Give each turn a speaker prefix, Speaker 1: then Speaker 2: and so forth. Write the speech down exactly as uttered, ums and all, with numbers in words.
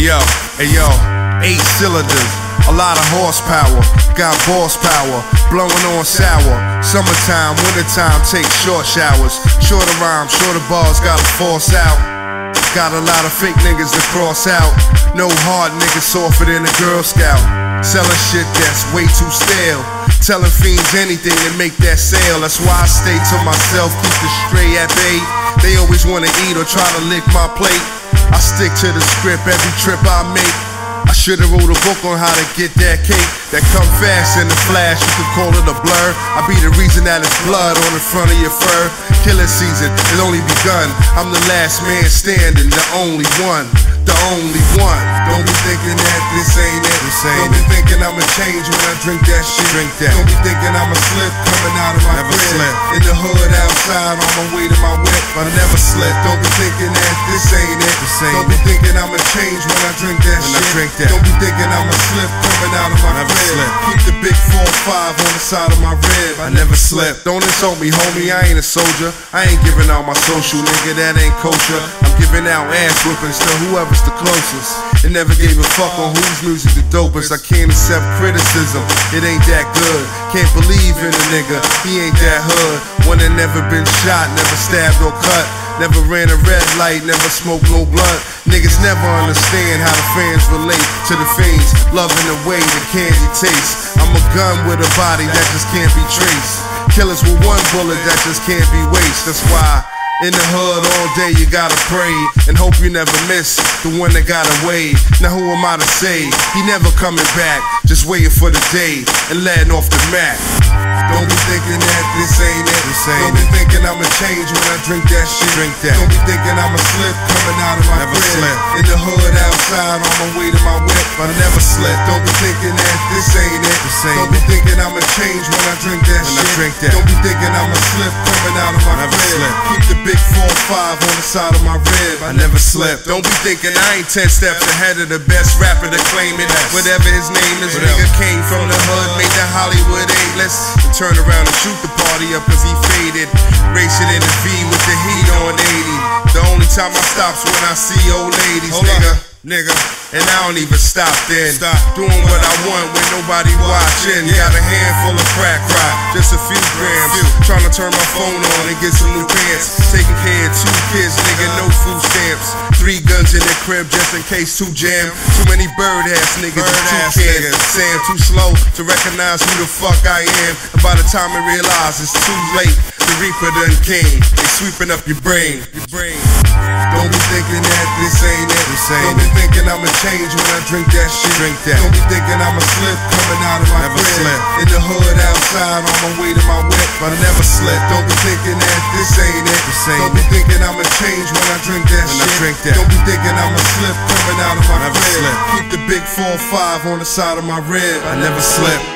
Speaker 1: yo, hey yo, eight cylinders, a lot of horsepower, got boss power, blowing on sour. Summertime, wintertime, take short showers. Shorter rhymes, shorter bars, gotta force out. Got a lot of fake niggas to cross out. No hard niggas softer than a Girl Scout. Selling shit that's way too stale. Telling fiends anything to make that sale. That's why I stay to myself, keep the stray at bay. They always wanna eat or try to lick my plate. I stick to the script every trip I make. I should've wrote a book on how to get that cake that come fast in the flash, you could call it a blur. I be the reason that it's blood on the front of your fur. Killing season, it only begun. I'm the last man standing, the only one, the only one. Don't be thinking that this ain't it. This ain't Don't be it. thinking I'ma change when I drink that shit. Drink that. Don't be thinking I'ma slip coming out of my crib. In the hood outside on my way to my whip, but I never slip. Don't be thinking that this ain't it. This ain't Don't be thinking I'ma change when I drink that when shit. I drink that. Don't be thinking I'ma slip coming out of my crib. Keep the big four five on the side of my rib. I never slip. Don't insult me, homie. I ain't a soldier. I ain't giving out my social, nigga. That ain't culture. I'm giving out ass whippings to whoever's the closest. And never gave a fuck on whose music the dopest. I can't accept criticism. It ain't that good. Can't believe in a nigga. He ain't that hood. One that never been shot, never stabbed or cut. Never ran a red light, never smoked no blunt. Niggas never understand how the fans relate to the fiends, loving the way the candy tastes. I'm a gun with a body that just can't be traced. Killers with one bullet that just can't be wasted. That's why in the hood all day you gotta pray and hope you never miss the one that got away. Now who am I to say? He never coming back, just waiting for the day and letting off the Mac. Don't be thinking that this ain't it. This ain't Don't be thinking I'ma change when I drink that shit. Drink that. Don't be thinking I'ma slip coming out of my never crib. Slip. In the hood outside on my way to my whip, but I never slip. Don't be thinking that this ain't it. This ain't Don't be thinking I'ma change when I drink that when shit. I drink that. Don't be thinking I'ma slip coming out of my never crib. Slip. Keep the big four five on the side of my rib. I never slip. Don't be thinking I ain't ten steps ahead of the best rapper to claim it. Yes. Whatever his name is, Whatever. nigga came from the hood, made the Hollywood A-list. Turn around and shoot the party up cause he faded. Racing in the V with the heat on eighty. The only time I stop's when I see old ladies, Hold nigga, up. nigga. And I don't even stop then. Stop. Doing what I want when nobody watching. Yeah. Got a handful of crack rock, just a few grams. Few. Trying to turn my phone on and get some new pants. Taking care of two kids, nigga, no food stamps. Three guns in the crib just in case two jam. Too many bird ass niggas bird and two cans. Saying too slow to recognize who the fuck I am. And by the time I realize it's too late, the Reaper done came. They sweeping up your brain. Your brain. Don't be thinking that this ain't it. This ain't Don't be thinking I'ma change when I drink that shit. Drink that. Don't be thinking I'ma slip coming out of my never crib. Slip. In the hood outside on my way to my whip, but I never slip. Don't be thinking that this ain't it. This ain't Don't be thinking I'ma change when I drink that when shit. I drink that. Don't be thinking I'ma slip coming out of my never crib. Slip. Keep the big four five on the side of my rib. I never slip.